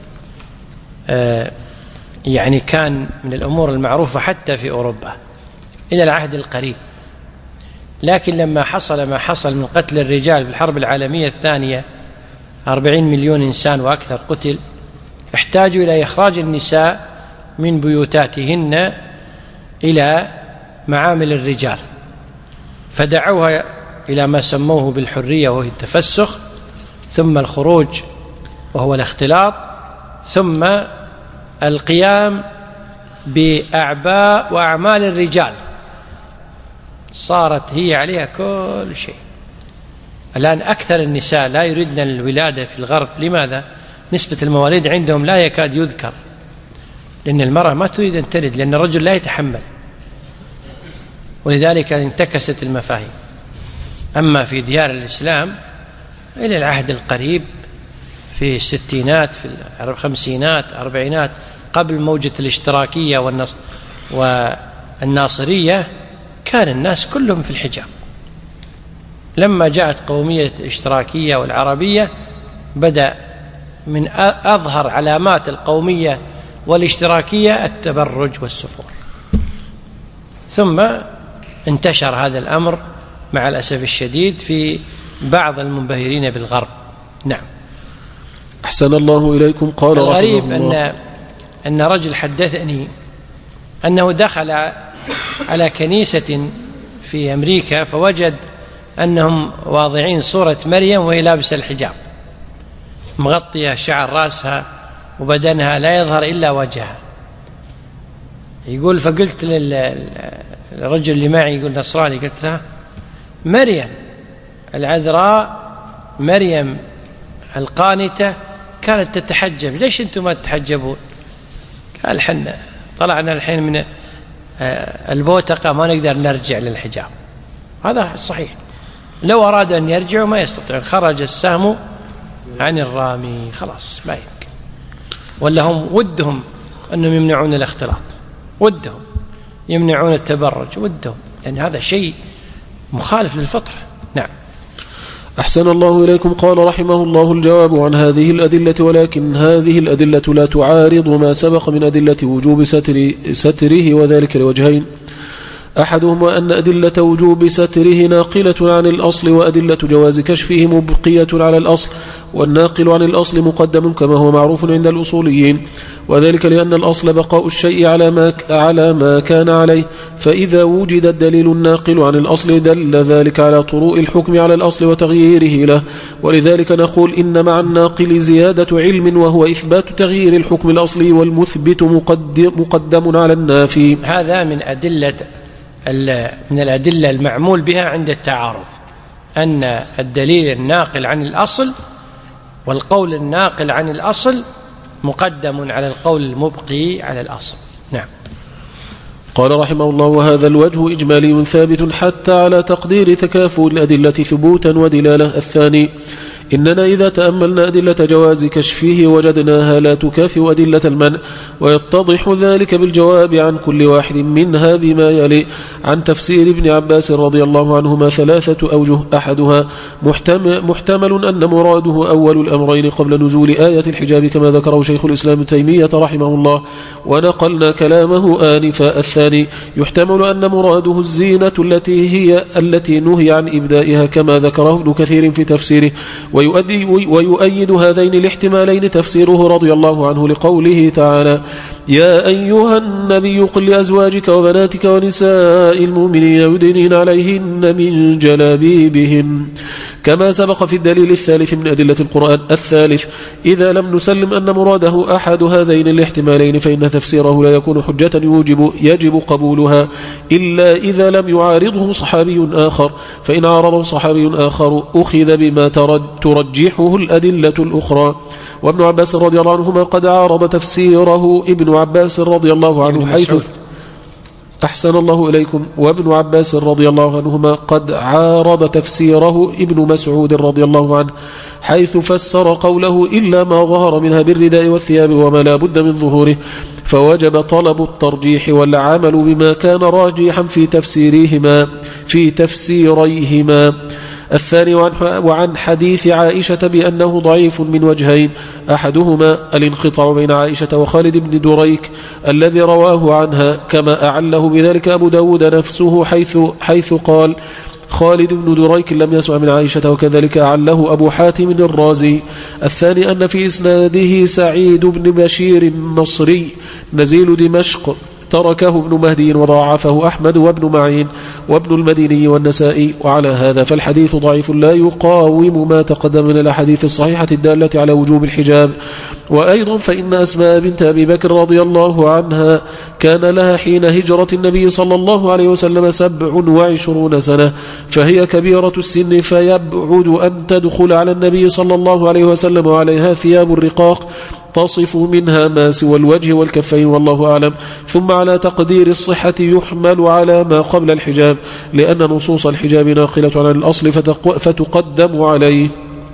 يعني كان من الأمور المعروفة حتى في أوروبا إلى العهد القريب، لكن لما حصل ما حصل من قتل الرجال في الحرب العالمية الثانية، 40 مليون إنسان وأكثر قتل، احتاجوا إلى إخراج النساء من بيوتاتهن إلى معامل الرجال، فدعوها إلى ما سموه بالحرية وهي التفسخ، ثم الخروج وهو الاختلاط، ثم القيام بأعباء وأعمال الرجال. صارت هي عليها كل شيء. الآن أكثر النساء لا يريدن الولادة في الغرب. لماذا؟ نسبة المواليد عندهم لا يكاد يذكر، لأن المرأة ما تريد أن تلد، لأن الرجل لا يتحمل، ولذلك انتكست المفاهيم. أما في ديار الإسلام إلى العهد القريب في الستينات، في الخمسينات، أربعينات، قبل موجة الاشتراكية والناصرية، كان الناس كلهم في الحجاب. لما جاءت قومية الاشتراكية والعربية بدأ من أظهر علامات القومية والاشتراكية التبرج والسفور، ثم انتشر هذا الأمر مع الأسف الشديد في بعض المنبهرين بالغرب. نعم. أحسن الله إليكم. قال الغريب أن رجل حدثني أنه دخل على كنيسة في أمريكا فوجد أنهم واضعين صورة مريم وهي لابسة الحجاب، مغطية شعر رأسها وبدنها لا يظهر إلا وجهها. يقول فقلت للرجل اللي معي، يقول نصراني، قلت له: مريم العذراء، مريم القانتة كانت تتحجب، ليش أنتم ما تتحجبون؟ قال: حنا طلعنا الحين من البوتقة ما نقدر نرجع للحجاب. هذا صحيح، لو أرادوا أن يرجعوا ما يستطيعون، خرج السهم عن الرامي، خلاص ما يمكن. ولا هم ودهم أنهم يمنعون الاختلاط، ودهم يمنعون التبرج، ودهم، لأن هذا شيء مخالف للفطرة. نعم. أحسن الله إليكم. قال رحمه الله: الجواب عن هذه الأدلة، ولكن هذه الأدلة لا تعارض ما سبق من أدلة وجوب ستره، وذلك لوجهين: أحدهما أن أدلة وجوب ستره ناقلة عن الأصل، وأدلة جواز كشفه مبقية على الأصل، والناقل عن الأصل مقدم كما هو معروف عند الأصوليين، وذلك لأن الأصل بقاء الشيء على ما كان عليه، فإذا وجد الدليل الناقل عن الأصل دل ذلك على طروء الحكم على الأصل وتغييره له، ولذلك نقول إن مع الناقل زيادة علم، وهو إثبات تغيير الحكم الأصلي، والمثبت مقدم على النافي. هذا من الأدلة المعمول بها عند التعارض، أن الدليل الناقل عن الأصل والقول الناقل عن الأصل مقدم على القول المبقي على الأصل. نعم. قال رحمه الله: وهذا الوجه إجمالي ثابت حتى على تقدير تكافؤ الأدلة ثبوتا ودلالة. الثاني: إننا إذا تأملنا أدلة جواز كشفه وجدناها لا تكافئ أدلة المنع، ويتضح ذلك بالجواب عن كل واحد منها بما يلي. عن تفسير ابن عباس رضي الله عنهما 3 أوجه: أحدها محتمل أن مراده أول الأمرين قبل نزول آية الحجاب كما ذكره شيخ الإسلام تيمية رحمه الله ونقلنا كلامه آنفا. الثاني يحتمل أن مراده الزينة التي نهي عن إبدائها كما ذكره ابن كثير في تفسيره. ويؤيد هذين الاحتمالين تفسيره رضي الله عنه لقوله تعالى: يا أيها النبي قل لأزواجك وبناتك ونساء المؤمنين يدنين عليهن من جلابيبهن، كما سبق في الدليل الثالث من أدلة القرآن. الثالث إذا لم نسلم أن مراده أحد هذين الاحتمالين فإن تفسيره لا يكون حجة يجب قبولها إلا إذا لم يعارضه صحابي آخر، فإن عارضه صحابي آخر أخذ بما ترجحه الأدلة الأخرى. وابن عباس رضي الله عنهما قد عارض تفسيره ابن عباس رضي الله عنه حيث أحسن الله إليكم. وابن عباس رضي الله عنهما قد عارض تفسيره ابن مسعود رضي الله عنه حيث فسر قوله إلا ما ظهر منها بالرداء والثياب وما لا بد من ظهوره، فوجب طلب الترجيح والعمل بما كان راجحا في تفسيريهما. الثاني وعن حديث عائشة بأنه ضعيف من وجهين: أحدهما الانقطاع بين عائشة وخالد بن دريك الذي رواه عنها، كما أعله بذلك أبو داود نفسه حيث قال خالد بن دريك لم يسمع من عائشة، وكذلك أعله أبو حاتم الرازي. الثاني أن في إسناده سعيد بن بشير النصري نزيل دمشق تركه ابن مهدي وضاعفه أحمد وابن معين وابن المديني والنسائي، وعلى هذا فالحديث ضعيف لا يقاوم ما تقدم من الأحاديث الصحيحة الدالة على وجوب الحجاب. وأيضا فإن أسماء بنت أبي بكر رضي الله عنها كان لها حين هجرة النبي صلى الله عليه وسلم 27 سنة، فهي كبيرة السن فيبعد أن تدخل على النبي صلى الله عليه وسلم وعليها ثياب الرقاق تصف منها ما سوى الوجه والكفين والله أعلم. ثم على تقدير الصحة يحمل على ما قبل الحجاب، لأن نصوص الحجاب ناقلة عن الأصل فتقدم عليه.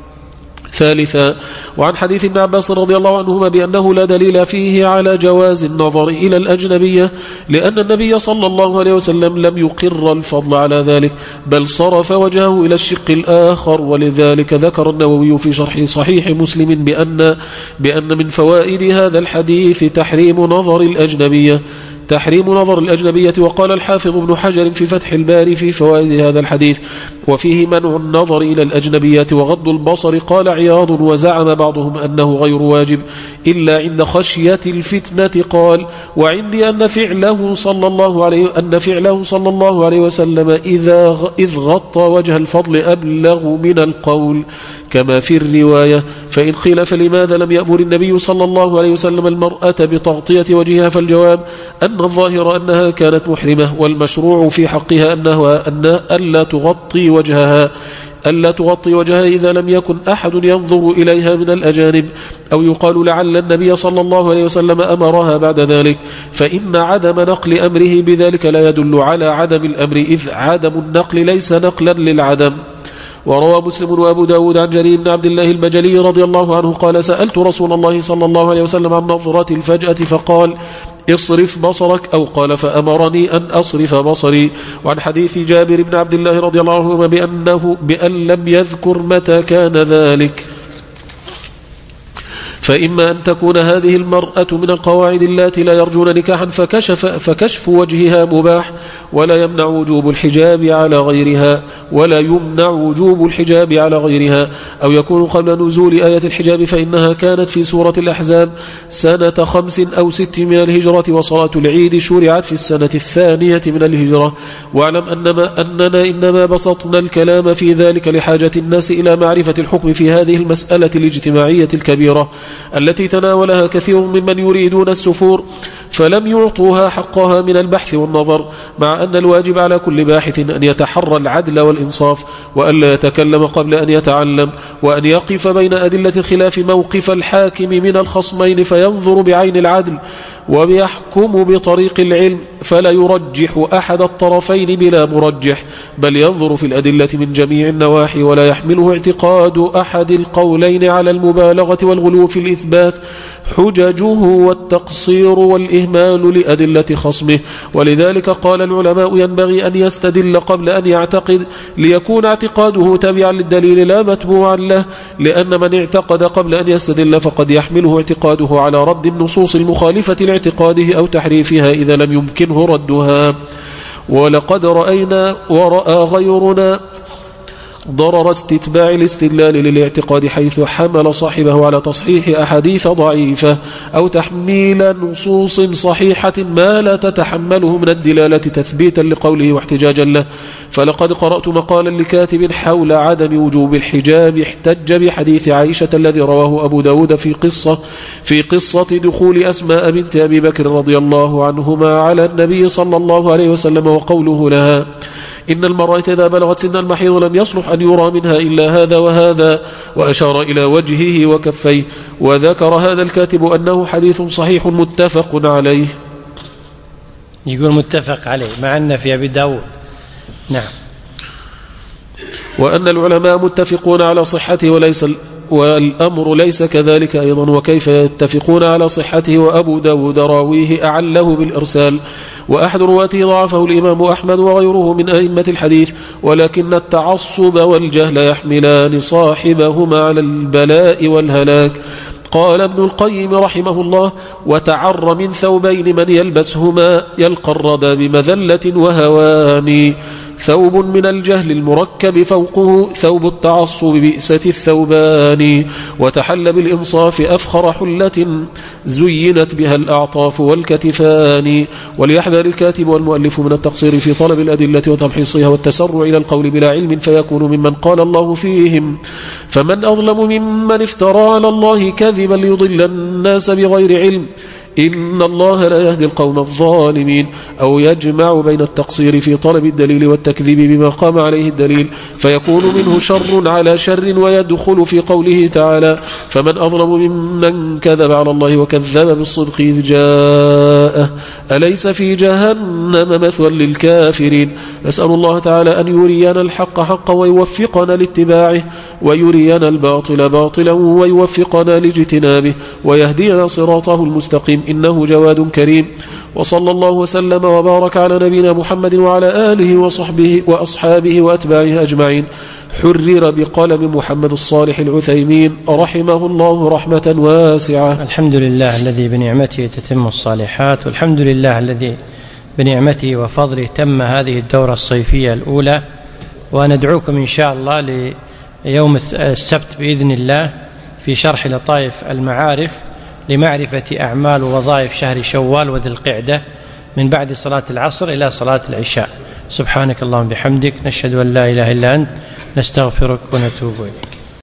ثالثا وعن حديث ابن عباس رضي الله عنهما بأنه لا دليل فيه على جواز النظر إلى الأجنبية، لأن النبي صلى الله عليه وسلم لم يقر الفضل على ذلك بل صرف وجهه إلى الشق الآخر. ولذلك ذكر النووي في شرح صحيح مسلم بأن من فوائد هذا الحديث تحريم نظر الأجنبية. وقال الحافظ ابن حجر في فتح الباري في فوائد هذا الحديث: وفيه منع النظر إلى الأجنبية وغض البصر. قال عياض: وزعم بعضهم أنه غير واجب إلا عند خشية الفتنة. قال: وعندي أن فعله صلى الله عليه وسلم إذ غطى وجه الفضل أبلغ من القول كما في الرواية. فإن قيل فلماذا لم يأمر النبي صلى الله عليه وسلم المرأة بتغطية وجهها؟ فالجواب أن الظاهر أنها كانت محرمة، والمشروع في حقها ألا تغطي وجهها إذا لم يكن أحد ينظر إليها من الأجانب، أو يقال لعل النبي صلى الله عليه وسلم أمرها بعد ذلك، فإن عدم نقل أمره بذلك لا يدل على عدم الأمر، إذ عدم النقل ليس نقلا للعدم. وروى مسلم وأبو داود عن جرير بن عبد الله البجلي رضي الله عنه قال: سألت رسول الله صلى الله عليه وسلم عن نظرة الفجأة فقال: اصرف بصرك، أو قال: فأمرني أن أصرف بصري. وعن حديث جابر بن عبد الله رضي الله عنه بأن لم يذكر متى كان ذلك، فإما أن تكون هذه المرأة من القواعد التي لا يرجون نكاحا فكشف وجهها مباح ولا يمنع وجوب الحجاب على غيرها، أو يكون قبل نزول آية الحجاب، فإنها كانت في سورة الأحزاب سنة 5 أو 6 من الهجرة، وصلاة العيد شرعت في السنة 2 من الهجرة. واعلم أننا إنما بسطنا الكلام في ذلك لحاجة الناس إلى معرفة الحكم في هذه المسألة الاجتماعية الكبيرة، التي تناولها كثير ممن يريدون السفور فلم يعطوها حقها من البحث والنظر، مع أن الواجب على كل باحث أن يتحرى العدل والإنصاف، وألا يتكلم قبل أن يتعلم، وأن يقف بين أدلة الخلاف موقف الحاكم من الخصمين فينظر بعين العدل ويحكم بطريق العلم، فلا يرجح أحد الطرفين بلا مرجح، بل ينظر في الأدلة من جميع النواحي، ولا يحمله اعتقاد أحد القولين على المبالغة والغلو في الإثبات حججه والتقصير والإهمال لأدلة خصمه. ولذلك قال العلماء ينبغي أن يستدل قبل أن يعتقد، ليكون اعتقاده تابعا للدليل لا متبوعا له، لأن من اعتقد قبل أن يستدل فقد يحمله اعتقاده على رد النصوص المخالفة لاعتقاده أو تحريفها إذا لم يمكنه ردها. ولقد رأينا ورأى غيرنا ضرر استتباع الاستدلال للاعتقاد، حيث حمل صاحبه على تصحيح أحاديث ضعيفة أو تحميل نصوص صحيحة ما لا تتحمله من الدلالة تثبيتا لقوله واحتجاجا له. فلقد قرأت مقالا لكاتب حول عدم وجوب الحجاب، احتج بحديث عائشة الذي رواه أبو داود في قصة دخول أسماء بنت أبي بكر رضي الله عنهما على النبي صلى الله عليه وسلم، وقوله لها: إن المرأة إذا بلغت سن المحيض لم يصلح أن يرى منها إلا هذا وهذا، وأشار إلى وجهه وكفيه. وذكر هذا الكاتب أنه حديث صحيح متفق عليه. يقول متفق عليه مع أن في أبي داود. نعم. وأن العلماء متفقون على صحته والأمر ليس كذلك أيضا، وكيف يتفقون على صحته وأبو داود راويه أعله بالإرسال، وأحد رواته ضعفه الإمام أحمد وغيره من أئمة الحديث، ولكن التعصب والجهل يحملان صاحبهما على البلاء والهلاك. قال ابن القيم رحمه الله: وتعر من ثوبين من يلبسهما يلقى الردى بمذلة وهوان، ثوب من الجهل المركب فوقه ثوب التعصب بئسة الثوبان، وتحل بالإنصاف أفخر حلة زينت بها الأعطاف والكتفان. وليحذر الكاتب والمؤلف من التقصير في طلب الأدلة وتمحيصها والتسرع إلى القول بلا علم، فيكون ممن قال الله فيهم: فمن أظلم ممن افترى على الله كذبا ليضل الناس بغير علم، إن الله لا يهدي القوم الظالمين. أو يجمع بين التقصير في طلب الدليل والتكذيب بما قام عليه الدليل، فيكون منه شر على شر، ويدخل في قوله تعالى: فمن أظلم ممن كذب على الله وكذب بالصدق إذ جاءه، أليس في جهنم مثوى للكافرين. نسأل الله تعالى أن يرينا الحق حقا ويوفقنا لاتباعه، ويرينا الباطل باطلا ويوفقنا لاجتنابه، ويهدينا صراطه المستقيم، إنه جواد كريم. وصلى الله وسلم وبارك على نبينا محمد وعلى آله وصحبه وأصحابه وأتباعه أجمعين. حرر بقلم محمد الصالح العثيمين رحمه الله رحمة واسعة. الحمد لله الذي بنعمته تتم الصالحات، والحمد لله الذي بنعمته وفضله تم هذه الدورة الصيفية الأولى، وندعوكم إن شاء الله ليوم السبت بإذن الله في شرح لطائف المعارف لمعرفة أعمال ووظائف شهر شوال وذي القعدة من بعد صلاة العصر إلى صلاة العشاء. سبحانك اللهم بحمدك، نشهد أن لا إله إلا أنت، نستغفرك ونتوب إليك.